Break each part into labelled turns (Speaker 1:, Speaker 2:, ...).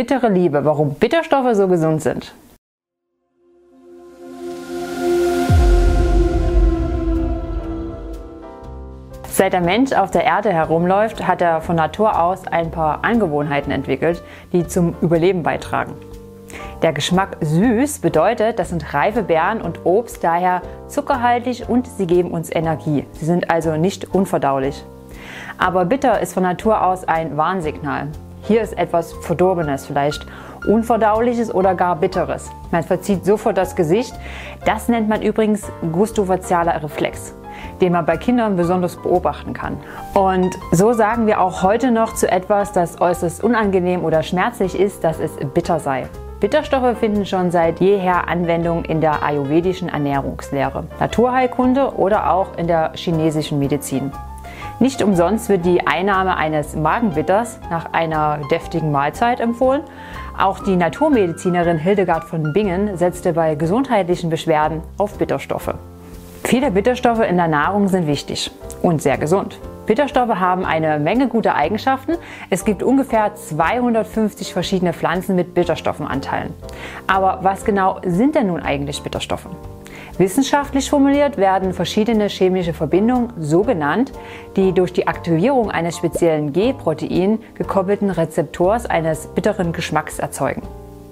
Speaker 1: Bittere Liebe, warum Bitterstoffe so gesund sind. Seit der Mensch auf der Erde herumläuft, hat er von Natur aus ein paar Angewohnheiten entwickelt, die zum Überleben beitragen. Der Geschmack süß bedeutet, das sind reife Beeren und Obst, daher zuckerhaltig und sie geben uns Energie. Sie sind also nicht unverdaulich. Aber bitter ist von Natur aus ein Warnsignal. Hier ist etwas Verdorbenes, vielleicht Unverdauliches oder gar Bitteres. Man verzieht sofort das Gesicht. Das nennt man übrigens gustofazialer Reflex, den man bei Kindern besonders beobachten kann. Und so sagen wir auch heute noch zu etwas, das äußerst unangenehm oder schmerzlich ist, dass es bitter sei. Bitterstoffe finden schon seit jeher Anwendung in der ayurvedischen Ernährungslehre, Naturheilkunde oder auch in der chinesischen Medizin. Nicht umsonst wird die Einnahme eines Magenbitters nach einer deftigen Mahlzeit empfohlen. Auch die Naturmedizinerin Hildegard von Bingen setzte bei gesundheitlichen Beschwerden auf Bitterstoffe. Viele Bitterstoffe in der Nahrung sind wichtig und sehr gesund. Bitterstoffe haben eine Menge guter Eigenschaften. Es gibt ungefähr 250 verschiedene Pflanzen mit Bitterstoffenanteilen. Aber was genau sind denn nun eigentlich Bitterstoffe? Wissenschaftlich formuliert werden verschiedene chemische Verbindungen so genannt, die durch die Aktivierung eines speziellen G-Protein gekoppelten Rezeptors eines bitteren Geschmacks erzeugen.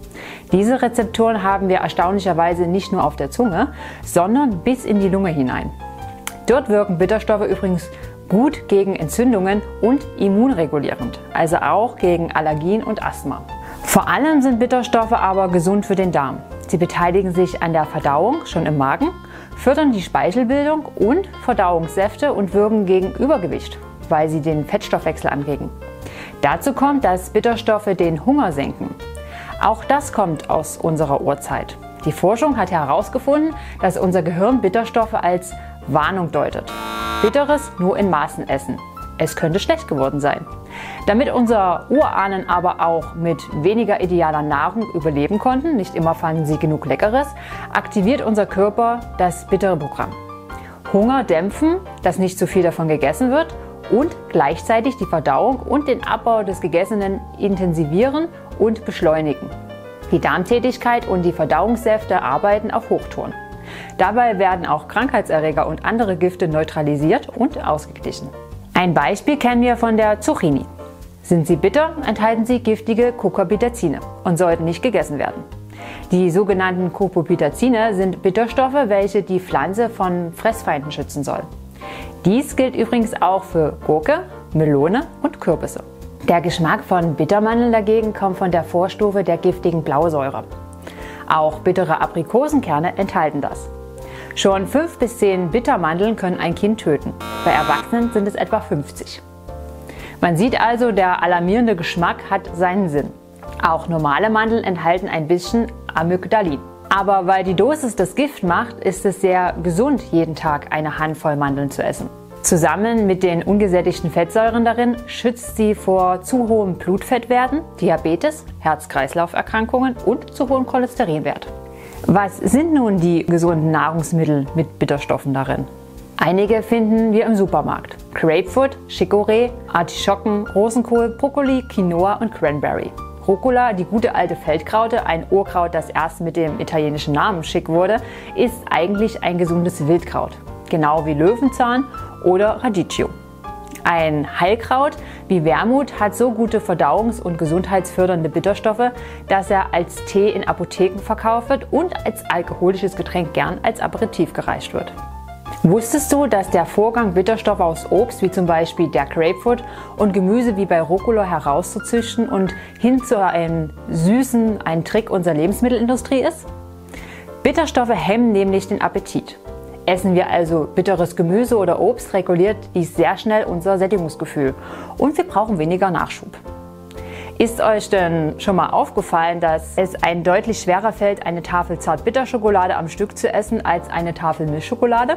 Speaker 1: Diese Rezeptoren haben wir erstaunlicherweise nicht nur auf der Zunge, sondern bis in die Lunge hinein. Dort wirken Bitterstoffe übrigens gut gegen Entzündungen und immunregulierend, also auch gegen Allergien und Asthma. Vor allem sind Bitterstoffe aber gesund für den Darm. Sie beteiligen sich an der Verdauung schon im Magen, fördern die Speichelbildung und Verdauungssäfte und wirken gegen Übergewicht, weil sie den Fettstoffwechsel anregen. Dazu kommt, dass Bitterstoffe den Hunger senken. Auch das kommt aus unserer Urzeit. Die Forschung hat herausgefunden, dass unser Gehirn Bitterstoffe als Warnung deutet. Bitteres nur in Maßen essen. Es könnte schlecht geworden sein. Damit unsere Urahnen aber auch mit weniger idealer Nahrung überleben konnten, nicht immer fanden sie genug Leckeres, aktiviert unser Körper das bittere Programm. Hunger dämpfen, dass nicht zu viel davon gegessen wird und gleichzeitig die Verdauung und den Abbau des Gegessenen intensivieren und beschleunigen. Die Darmtätigkeit und die Verdauungssäfte arbeiten auf Hochtouren. Dabei werden auch Krankheitserreger und andere Gifte neutralisiert und ausgeglichen. Ein Beispiel kennen wir von der Zucchini. Sind sie bitter, enthalten sie giftige Cucurbitacine und sollten nicht gegessen werden. Die sogenannten Cucurbitacine sind Bitterstoffe, welche die Pflanze von Fressfeinden schützen soll. Dies gilt übrigens auch für Gurke, Melone und Kürbisse. Der Geschmack von Bittermandeln dagegen kommt von der Vorstufe der giftigen Blausäure. Auch bittere Aprikosenkerne enthalten das. Schon 5 bis 10 Bittermandeln können ein Kind töten. Bei Erwachsenen sind es etwa 50. Man sieht also, der alarmierende Geschmack hat seinen Sinn. Auch normale Mandeln enthalten ein bisschen Amygdalin. Aber weil die Dosis das Gift macht, ist es sehr gesund, jeden Tag eine Handvoll Mandeln zu essen. Zusammen mit den ungesättigten Fettsäuren darin schützt sie vor zu hohen Blutfettwerten, Diabetes, Herz-Kreislauf-Erkrankungen und zu hohem Cholesterinwert. Was sind nun die gesunden Nahrungsmittel mit Bitterstoffen darin? Einige finden wir im Supermarkt. Grapefruit, Chicorée, Artischocken, Rosenkohl, Brokkoli, Quinoa und Cranberry. Rucola, die gute alte Feldkraute, ein Urkraut, das erst mit dem italienischen Namen schick wurde, ist eigentlich ein gesundes Wildkraut. Genau wie Löwenzahn oder Radicchio. Ein Heilkraut wie Wermut hat so gute verdauungs- und gesundheitsfördernde Bitterstoffe, dass er als Tee in Apotheken verkauft wird und als alkoholisches Getränk gern als Aperitif gereicht wird. Wusstest du, dass der Vorgang, Bitterstoffe aus Obst wie zum Beispiel der Grapefruit und Gemüse wie bei Rucola herauszuzüchten und hin zu einem Süßen ein Trick unserer Lebensmittelindustrie ist? Bitterstoffe hemmen nämlich den Appetit. Essen wir also bitteres Gemüse oder Obst, reguliert dies sehr schnell unser Sättigungsgefühl und wir brauchen weniger Nachschub. Ist euch denn schon mal aufgefallen, dass es einem deutlich schwerer fällt, eine Tafel Zartbitterschokolade am Stück zu essen als eine Tafel Milchschokolade?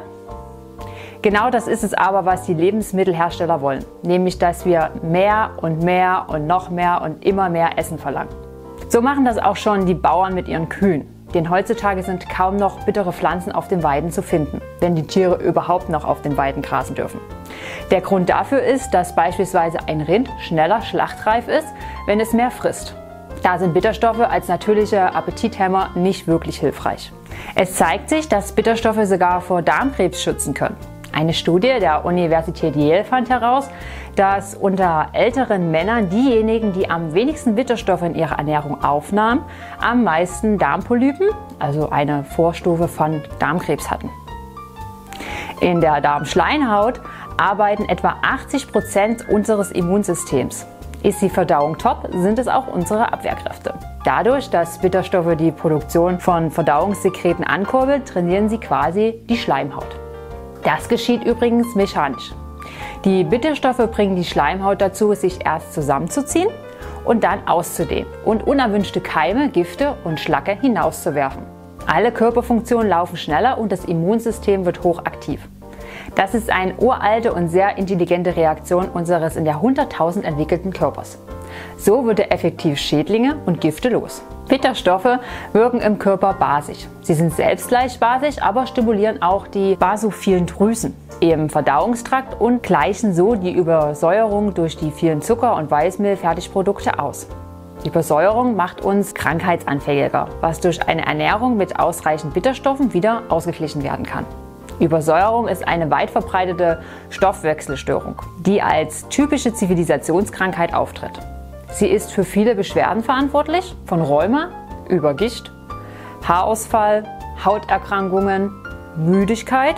Speaker 1: Genau das ist es aber, was die Lebensmittelhersteller wollen, nämlich dass wir mehr und mehr und noch mehr und immer mehr Essen verlangen. So machen das auch schon die Bauern mit ihren Kühen. Denn heutzutage sind kaum noch bittere Pflanzen auf den Weiden zu finden, wenn die Tiere überhaupt noch auf den Weiden grasen dürfen. Der Grund dafür ist, dass beispielsweise ein Rind schneller schlachtreif ist, wenn es mehr frisst. Da sind Bitterstoffe als natürliche Appetithemmer nicht wirklich hilfreich. Es zeigt sich, dass Bitterstoffe sogar vor Darmkrebs schützen können. Eine Studie der Universität Yale fand heraus, dass unter älteren Männern diejenigen, die am wenigsten Bitterstoffe in ihrer Ernährung aufnahmen, am meisten Darmpolypen, also eine Vorstufe von Darmkrebs hatten. In der Darmschleimhaut arbeiten etwa 80% unseres Immunsystems. Ist die Verdauung top, sind es auch unsere Abwehrkräfte. Dadurch, dass Bitterstoffe die Produktion von Verdauungssekreten ankurbeln, trainieren sie quasi die Schleimhaut. Das geschieht übrigens mechanisch. Die Bitterstoffe bringen die Schleimhaut dazu, sich erst zusammenzuziehen und dann auszudehnen und unerwünschte Keime, Gifte und Schlacke hinauszuwerfen. Alle Körperfunktionen laufen schneller und das Immunsystem wird hochaktiv. Das ist eine uralte und sehr intelligente Reaktion unseres in Jahrhunderttausend entwickelten Körpers. So wird er effektiv Schädlinge und Gifte los. Bitterstoffe wirken im Körper basisch. Sie sind selbst leicht basisch, aber stimulieren auch die basophilen Drüsen im Verdauungstrakt und gleichen so die Übersäuerung durch die vielen Zucker- und Weißmehl-Fertigprodukte aus. Die Übersäuerung macht uns krankheitsanfälliger, was durch eine Ernährung mit ausreichend Bitterstoffen wieder ausgeglichen werden kann. Übersäuerung ist eine weit verbreitete Stoffwechselstörung, die als typische Zivilisationskrankheit auftritt. Sie ist für viele Beschwerden verantwortlich, von Rheuma über Gicht, Haarausfall, Hauterkrankungen, Müdigkeit,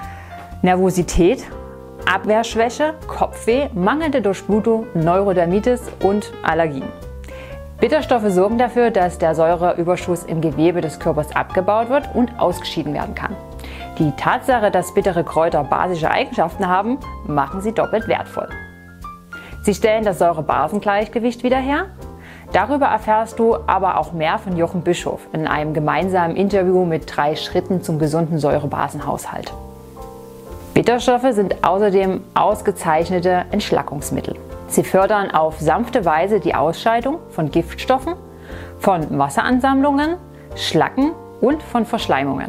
Speaker 1: Nervosität, Abwehrschwäche, Kopfweh, mangelnde Durchblutung, Neurodermitis und Allergien. Bitterstoffe sorgen dafür, dass der Säureüberschuss im Gewebe des Körpers abgebaut wird und ausgeschieden werden kann. Die Tatsache, dass bittere Kräuter basische Eigenschaften haben, machen sie doppelt wertvoll. Sie stellen das Säure-Basen-Gleichgewicht wieder her. Darüber erfährst du aber auch mehr von Jochen Bischof in einem gemeinsamen Interview mit 3 Schritten zum gesunden Säure-Basen-Haushalt. Bitterstoffe sind außerdem ausgezeichnete Entschlackungsmittel. Sie fördern auf sanfte Weise die Ausscheidung von Giftstoffen, von Wasseransammlungen, Schlacken und von Verschleimungen.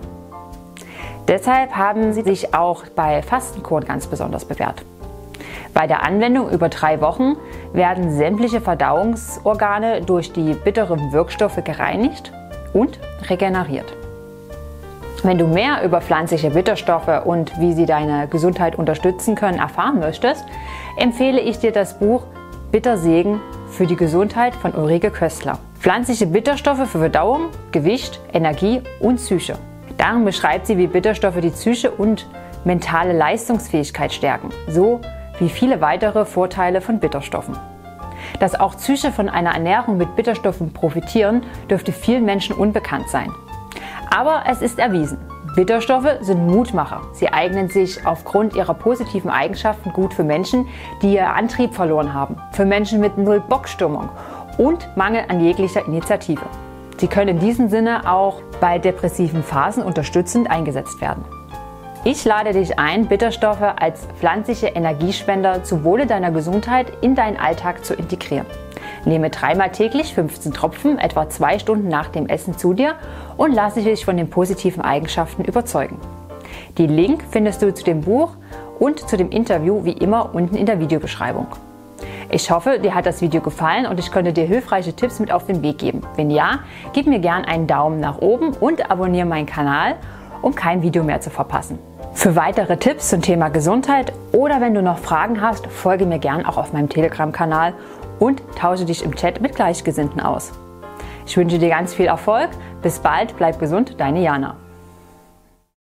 Speaker 1: Deshalb haben sie sich auch bei Fastenkuren ganz besonders bewährt. Bei der Anwendung über 3 Wochen werden sämtliche Verdauungsorgane durch die bitteren Wirkstoffe gereinigt und regeneriert. Wenn du mehr über pflanzliche Bitterstoffe und wie sie deine Gesundheit unterstützen können erfahren möchtest, empfehle ich dir das Buch Bittersegen für die Gesundheit von Ulrike Köstler. Pflanzliche Bitterstoffe für Verdauung, Gewicht, Energie und Psyche. Darin beschreibt sie, wie Bitterstoffe die Psyche und mentale Leistungsfähigkeit stärken, so wie viele weitere Vorteile von Bitterstoffen. Dass auch Psyche von einer Ernährung mit Bitterstoffen profitieren, dürfte vielen Menschen unbekannt sein. Aber es ist erwiesen, Bitterstoffe sind Mutmacher. Sie eignen sich aufgrund ihrer positiven Eigenschaften gut für Menschen, die ihren Antrieb verloren haben, für Menschen mit Null-Bock-Stimmung und Mangel an jeglicher Initiative. Sie können in diesem Sinne auch bei depressiven Phasen unterstützend eingesetzt werden. Ich lade dich ein, Bitterstoffe als pflanzliche Energiespender zum Wohle deiner Gesundheit in deinen Alltag zu integrieren. Nehme 3-mal täglich 15 Tropfen, etwa 2 Stunden nach dem Essen zu dir und lasse dich von den positiven Eigenschaften überzeugen. Den Link findest du zu dem Buch und zu dem Interview wie immer unten in der Videobeschreibung. Ich hoffe, dir hat das Video gefallen und ich konnte dir hilfreiche Tipps mit auf den Weg geben. Wenn ja, gib mir gern einen Daumen nach oben und abonniere meinen Kanal, um kein Video mehr zu verpassen. Für weitere Tipps zum Thema Gesundheit oder wenn du noch Fragen hast, folge mir gern auch auf meinem Telegram-Kanal und tausche dich im Chat mit Gleichgesinnten aus. Ich wünsche dir ganz viel Erfolg. Bis bald, bleib gesund, deine Jana.